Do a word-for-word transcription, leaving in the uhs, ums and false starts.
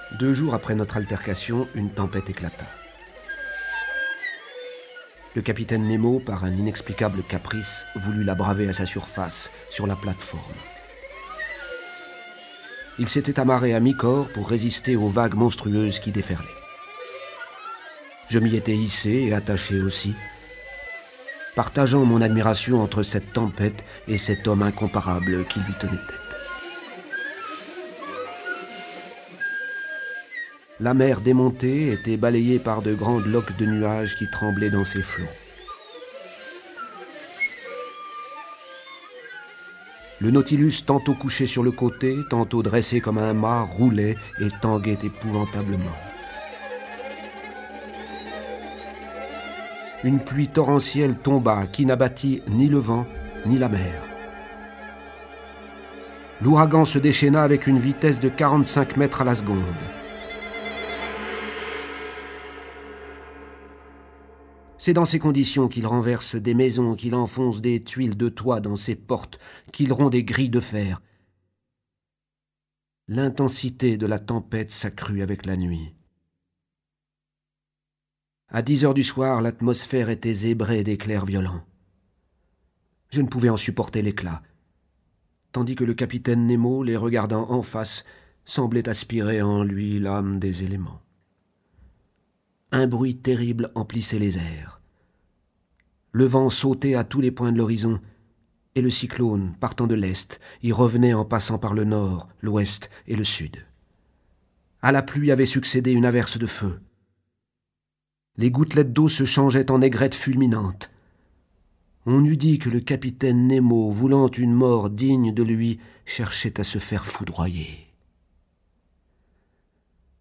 Deux jours après notre altercation, une tempête éclata. Le capitaine Nemo, par un inexplicable caprice, voulut la braver à sa surface, sur la plateforme. Il s'était amarré à mi-corps pour résister aux vagues monstrueuses qui déferlaient. Je m'y étais hissé et attaché aussi, partageant mon admiration entre cette tempête et cet homme incomparable qui lui tenait tête. La mer démontée était balayée par de grandes loques de nuages qui tremblaient dans ses flots. Le Nautilus, tantôt couché sur le côté, tantôt dressé comme un mât, roulait et tanguait épouvantablement. Une pluie torrentielle tomba qui n'abattit ni le vent ni la mer. L'ouragan se déchaîna avec une vitesse de quarante-cinq mètres à la seconde. C'est dans ces conditions qu'il renverse des maisons, qu'il enfonce des tuiles de toit dans ses portes, qu'il rompt des grilles de fer. L'intensité de la tempête s'accrut avec la nuit. À dix heures du soir, l'atmosphère était zébrée d'éclairs violents. Je ne pouvais en supporter l'éclat, tandis que le capitaine Nemo, les regardant en face, semblait aspirer en lui l'âme des éléments. Un bruit terrible emplissait les airs. Le vent sautait à tous les points de l'horizon, et le cyclone, partant de l'est, y revenait en passant par le nord, l'ouest et le sud. À la pluie avait succédé une averse de feu. Les gouttelettes d'eau se changeaient en aigrettes fulminantes. On eût dit que le capitaine Nemo, voulant une mort digne de lui, cherchait à se faire foudroyer.